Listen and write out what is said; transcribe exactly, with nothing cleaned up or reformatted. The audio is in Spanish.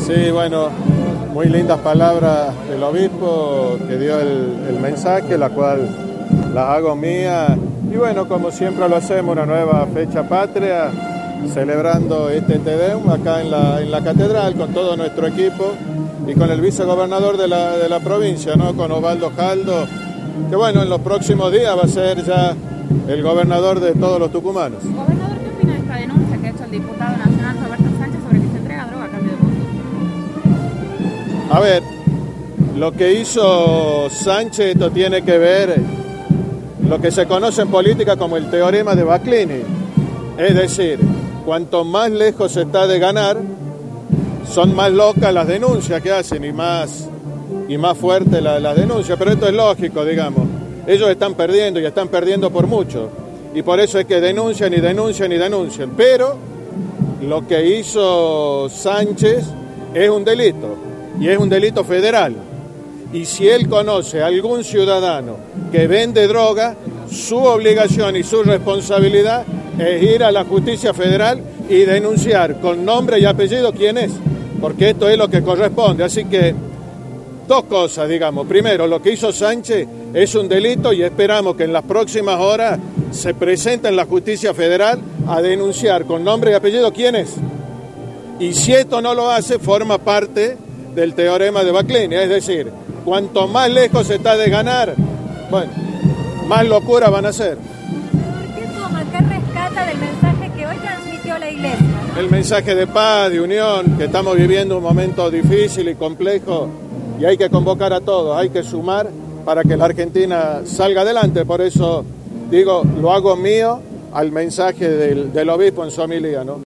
Sí, bueno, muy lindas palabras del obispo que dio el, el mensaje, la cual las hago mía. Y bueno, como siempre lo hacemos, una nueva fecha patria, celebrando este Te Deum acá en la, en la catedral con todo nuestro equipo y con el vicegobernador de la, de la provincia, ¿no? Con Osvaldo Jaldo, que bueno, en los próximos días va a ser ya el gobernador de todos los tucumanos. Gobernador, ¿qué opina de esta denuncia que ha hecho el diputado nacional Roberto Sánchez sobre que se entrega droga a cambio de votos? A ver, lo que hizo Sánchez, esto tiene que ver lo que se conoce en política como el teorema de Baclini. Es decir, cuanto más lejos se está de ganar, son más locas las denuncias que hacen y más, y más fuertes las la denuncias. Pero esto es lógico, digamos. Ellos están perdiendo y están perdiendo por mucho. Y por eso es que denuncian y denuncian y denuncian. Pero lo que hizo Sánchez es un delito. Y es un delito federal. Y si él conoce a algún ciudadano que vende droga, su obligación y su responsabilidad es ir a la justicia federal y denunciar con nombre y apellido quién es. Porque esto es lo que corresponde. Así que dos cosas, digamos. Primero, lo que hizo Sánchez es un delito y esperamos que en las próximas horas se presente en la justicia federal a denunciar con nombre y apellido quién es. Y si esto no lo hace, forma parte del teorema de Baclini. Es decir, cuanto más lejos se está de ganar, bueno, más locura van a ser. ¿Qué toma, qué rescata del mensaje que hoy transmitió la Iglesia, ¿no? El mensaje de paz, de unión, que estamos viviendo un momento difícil y complejo y hay que convocar a todos, hay que sumar para que la Argentina salga adelante. Por eso digo, lo hago mío al mensaje del, del obispo en su homilía, ¿no?